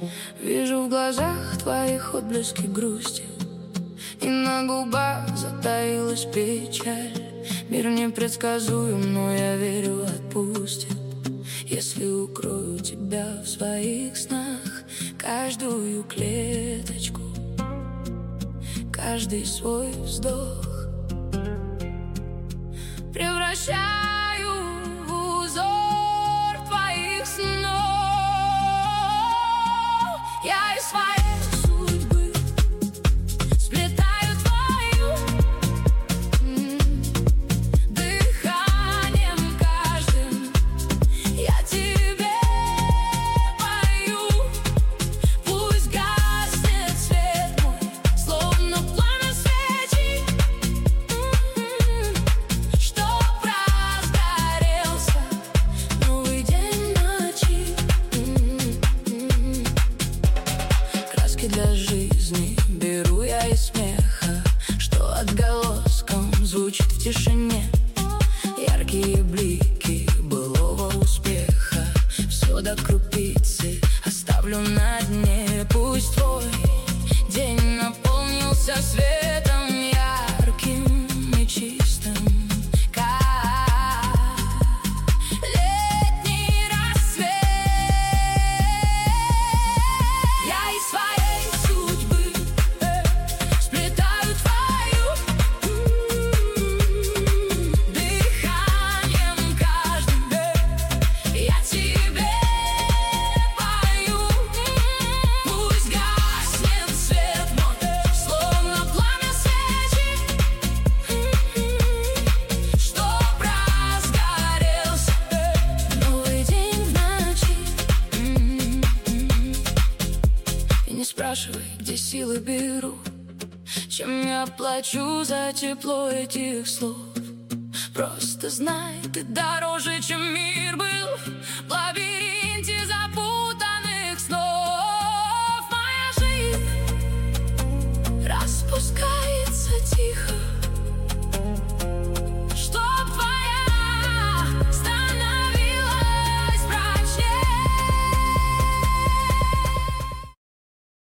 Вижу в глазах твоих отблески грусти, и на губах затаилась печаль. Мир непредсказуем, но я верю, отпустит, если укрою тебя в своих снах. Каждую клеточку, каждый свой вздох превращаю в узор твоих снов. Я из своей судьбы сплетаю твою дыханием каждым. Я тебе пою, пусть гаснет свет мой, словно пламя свечи, чтоб разгорелся новый день ночи. Краски для жизни беру я из смеха, что отголоском звучит в тишине. Яркие блики былого успеха, все до крупицы оставлю на дне. Пусть твой день наполнился светом ярким и чистым, как летний рассвет. Я из своей судьбы сплетаю твою дыханием каждым. Я тебе пою, пусть гаснет свет мой, словно пламя свечи, чтоб разгорелся новый день в ночи. И не спрашивай, где силы беру, чем я плачу за тепло этих слов. Просто знай, ты дороже, чем мир был.